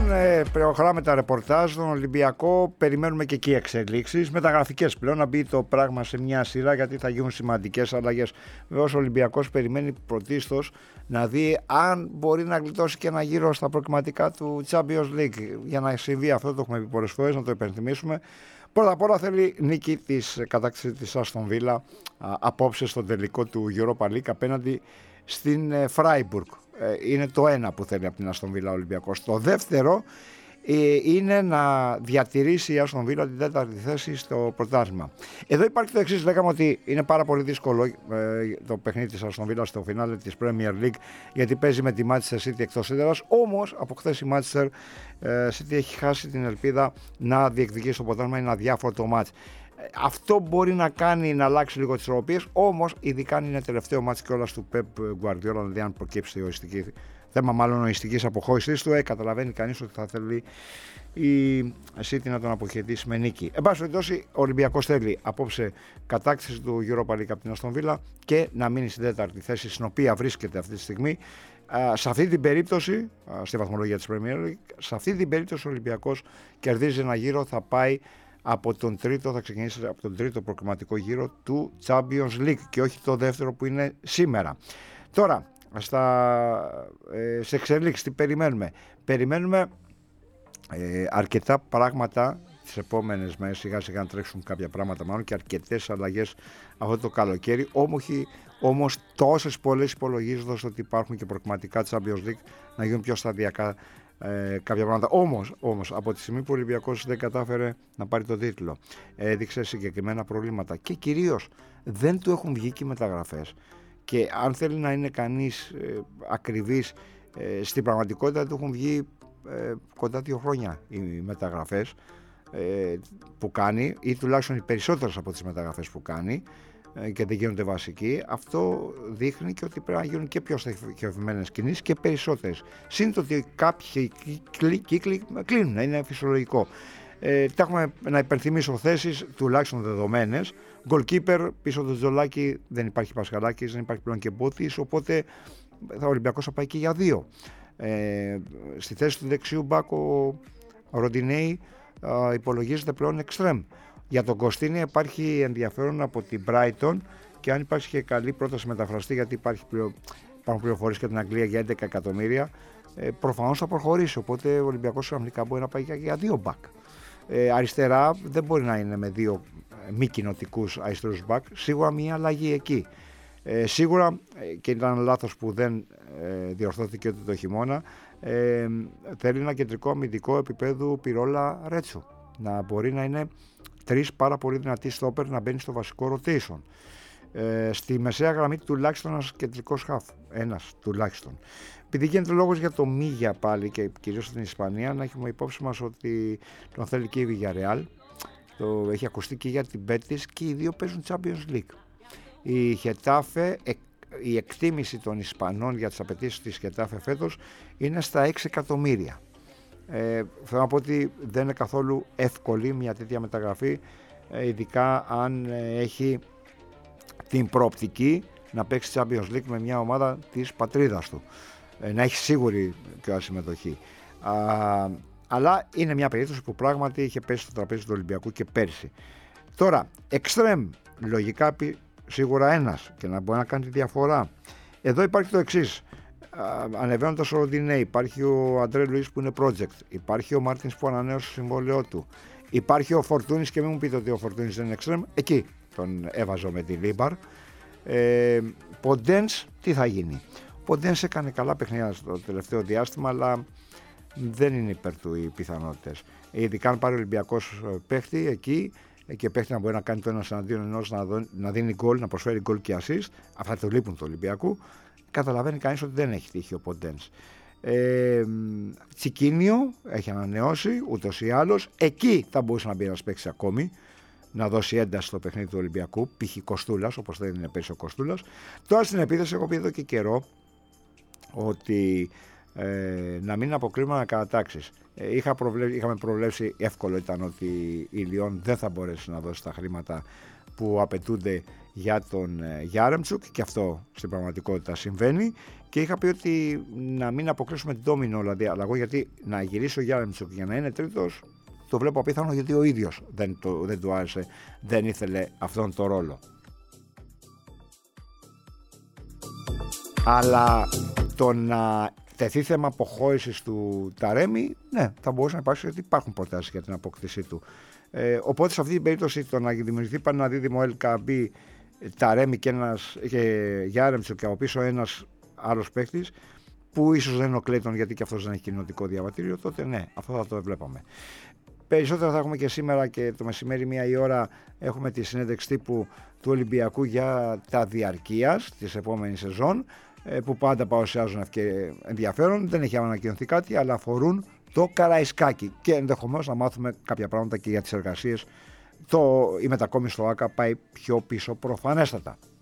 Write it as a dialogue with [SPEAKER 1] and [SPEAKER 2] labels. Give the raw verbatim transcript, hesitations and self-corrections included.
[SPEAKER 1] λοιπόν, ε, προχωράμε τα ρεπορτάζ στον Ολυμπιακό. Περιμένουμε και εκεί εξελίξεις. Μεταγραφικές πλέον, να μπει το πράγμα σε μια σειρά, γιατί θα γίνουν σημαντικές αλλαγές. Βεβαίως ο Ολυμπιακός περιμένει πρωτίστως να δει αν μπορεί να γλιτώσει και ένα γύρο στα προκριματικά του Champions League. Για να συμβεί αυτό, το έχουμε πει πολλές φορές, να το υπενθυμίσουμε. Πρώτα απ' όλα θέλει νίκη της κατάκτησης της Άστον Βίλα απόψε στο τελικό του Europa League απέναντι στην Φράιμπουργκ. Είναι το ένα που θέλει από την Άστον Βίλα ο Ολυμπιακός. Το δεύτερο είναι να διατηρήσει η Άστον Βίλα την τέταρτη θέση στο πρωτάθλημα. Εδώ υπάρχει το εξής: λέγαμε ότι είναι πάρα πολύ δύσκολο ε, το παιχνίδι της Άστον Βίλα στο φινάλε της Premier League, γιατί παίζει με τη Manchester City εκτός έδρας. Όμως από χθες η Manchester City έχει χάσει την ελπίδα να διεκδικήσει το πρωτάθλημα, είναι αδιάφορο το μάτς. Αυτό μπορεί να κάνει να αλλάξει λίγο τις ισορροπίες, όμως ειδικά αν είναι τελευταίο μάτς κιόλας του Pep Guardiola, δηλαδή αν προκύψει οριστική, θέμα μάλλον οριστικής αποχώρησης του, ε, καταλαβαίνει κανείς ότι θα θέλει η City να τον αποχαιρετήσει με νίκη. Εν πάση περιπτώσει, ο Ολυμπιακός θέλει απόψε κατάκτηση του Europa League από την Αστον Βίλα και να μείνει στην τέταρτη θέση, στην οποία βρίσκεται αυτή τη στιγμή. Α, σε αυτή την περίπτωση, α, στη βαθμολογία της Premier League, σε αυτή την περίπτωση ο Ολυμπιακός κερδίζει ένα γύρο, θα πάει από τον τρίτο, θα ξεκινήσει από τον τρίτο προκριματικό γύρο του Champions League και όχι το δεύτερο που είναι σήμερα. Τώρα, στα, ε, σε εξελίξεις, τι περιμένουμε. Περιμένουμε ε, αρκετά πράγματα τις επόμενες μέρες, σιγά σιγά να τρέξουν κάποια πράγματα μάλλον και αρκετές αλλαγές αυτό το καλοκαίρι, όμως, όμως τόσες πολλές υπολογίζοντας ότι υπάρχουν και προκριματικά Champions League να γίνουν πιο σταδιακά Ε, κάποια πράγματα. Όμως, όμως, από τη στιγμή που ο Ολυμπιακός δεν κατάφερε να πάρει το τίτλο, έδειξε συγκεκριμένα προβλήματα και κυρίως δεν του έχουν βγει και οι μεταγραφές. Και αν θέλει να είναι κανείς ε, ακριβής, ε, στην πραγματικότητα του έχουν βγει ε, κοντά δύο χρόνια οι μεταγραφές ε, που κάνει, ή τουλάχιστον οι περισσότερες από τις μεταγραφές που κάνει, και δεν γίνονται βασικοί. Αυτό δείχνει και ότι πρέπει να γίνουν και πιο στοχευμένες κινήσεις και περισσότερες. Συν το ότι κάποιοι κύκλοι κλείνουν, είναι φυσιολογικό. Ε, τα έχουμε να υπενθυμίσω θέσεις τουλάχιστον δεδομένες. Goalkeeper, πίσω του Τζολάκη δεν υπάρχει Πασχαλάκης, δεν υπάρχει πλέον και Μπότης, οπότε ο Ολυμπιακός θα πάει και για δύο. Ε, στη θέση του δεξιού μπακ ο Ροντινέη ε, υπολογίζεται πλέον εξτρέμ. Για τον Κωστίνη υπάρχει ενδιαφέρον από την Brighton και αν υπάρχει και καλή πρόταση μεταφραστή, γιατί υπάρχει πλέον, υπάρχουν πληροφορίες και την Αγγλία για έντεκα εκατομμύρια, ε, προφανώς θα προχωρήσει. Οπότε ο Ολυμπιακός αμυντικά μπορεί να πάει για, για δύο μπακ. Ε, αριστερά δεν μπορεί να είναι με δύο ε, μη κοινοτικούς αριστερούς μπακ. Σίγουρα μια αλλαγή εκεί. Ε, σίγουρα ε, και ήταν λάθος που δεν ε, διορθώθηκε ούτε το χειμώνα. Ε, θέλει ένα κεντρικό αμυντικό επίπεδου Πυρόλα Ρέτσο. Να μπορεί να είναι τρεις πάρα πολύ δυνατοί στόπερ να μπαίνει στο βασικό rotation. Ε, στη μεσαία γραμμή τουλάχιστον ένας κεντρικός χαφ. Ένας τουλάχιστον. Επειδή γίνεται λόγος για το Μίγια πάλι και κυρίως στην Ισπανία, να έχουμε υπόψη μας ότι τον θέλει και η Villarreal. Το έχει ακουστεί και για την Betis και οι δύο παίζουν Champions League. Η Χετάφε, η εκτίμηση των Ισπανών για τις απαιτήσεις της Χετάφε φέτος είναι στα έξι εκατομμύρια. Ε, θέλω να πω ότι δεν είναι καθόλου εύκολη μια τέτοια μεταγραφή, ε, ειδικά αν ε, έχει την προοπτική να παίξει Champions League με μια ομάδα της πατρίδας του, ε, να έχει σίγουρη και συμμετοχή. Α, αλλά είναι μια περίπτωση που πράγματι είχε πέσει στο τραπέζι του Ολυμπιακού και πέρσι. Τώρα, extreme, λογικά σίγουρα ένας και να μπορεί να κάνει τη διαφορά. Εδώ υπάρχει το εξής. Ανεβαίνοντας ο Ροντινέ, υπάρχει ο Αντρέ Λουίς που είναι project, υπάρχει ο Μάρτινς που ανανέωσε το συμβόλαιό του, υπάρχει ο Φορτούνης και μην μου πείτε ότι ο Φορτούνης δεν είναι extreme, εκεί τον έβαζω με τη Λίμπαρ. ε, Ποντένς, τι θα γίνει? Ποντένς έκανε καλά παιχνίδια στο τελευταίο διάστημα, αλλά δεν είναι υπέρ του οι πιθανότητες, ειδικά αν πάρει ο Ολυμπιακός παίχτη εκεί και παίχτη να μπορεί να κάνει το ένα εναντίον ενός, να, να δίνει γκολ, να προσφέρει γκολ και assist, αυτά το λείπουν του Ολυμπιακού. Καταλαβαίνει κανείς ότι δεν έχει τύχει ο Ποντένς. Ε, Τσικίνιο έχει ανανεώσει ούτως ή άλλως. Εκεί θα μπορούσε να μπει ένας παίκτης ακόμη, να δώσει ένταση στο παιχνίδι του Ολυμπιακού, π.χ. Κοστούλας, όπως δεν είναι πέρυσι ο Κοστούλας. Τώρα στην επίθεση έχω πει εδώ και καιρό ότι ε, να μην αποκλείουμε ανακατατάξεις. Ε, είχα προβλέψει, είχαμε προβλέψει, εύκολο ήταν ότι η Λιόν δεν θα μπορέσει να δώσει τα χρήματα που απαιτούνται για τον Γιάρεμτσουκ και αυτό στην πραγματικότητα συμβαίνει Και είχα πει ότι να μην αποκλείσουμε την ντόμινο δηλαδή αλλαγό, γιατί να γυρίσει ο Γιάρεμτσουκ για να είναι τρίτος, το βλέπω απίθανο, γιατί ο ίδιος δεν, το, δεν του άρεσε, δεν ήθελε αυτόν τον ρόλο. Αλλά το να τεθεί θέμα αποχώρησης του Ταρέμι, ναι, θα μπορούσε να υπάρξει, γιατί υπάρχουν προτάσεις για την απόκτησή του. Ε, οπότε σε αυτή την περίπτωση το να δημιουργηθεί πάνω ένα δίδυμο Ελ Καμπή, Ταρέμι και, και Γιάρεμτσουκ και από πίσω ένας άλλος παίκτης, που ίσως δεν είναι ο Κλέιτον, γιατί και αυτός δεν έχει κοινοτικό διαβατήριο, τότε ναι, αυτό θα το βλέπαμε. Περισσότερα θα έχουμε και σήμερα και το μεσημέρι μία η ώρα έχουμε τη συνέντευξη τύπου του Ολυμπιακού για τα διαρκείας της επόμενης σεζόν, που πάντα παρουσιάζουν ενδιαφέρον. Δεν έχει ανακοινωθεί κάτι, αλλά αφορούν το Καραϊσκάκι και ενδεχομένως να μάθουμε κάποια πράγματα και για τις εργασίες. Το, η μετακόμιση στο ΆΚΑ πάει πιο πίσω προφανέστατα.